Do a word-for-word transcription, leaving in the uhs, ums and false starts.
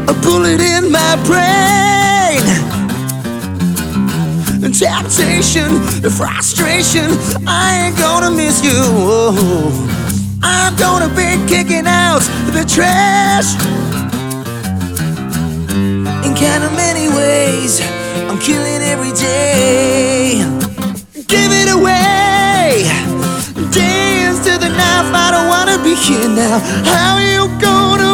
a bullet in my brain. Temptation, the frustration, I ain't gonna miss you. Oh, I'm gonna be kicking out the trash. In kind of many ways, I'm killing every day. Give it away, dance to the knife. I don't wanna be here now. How you gonna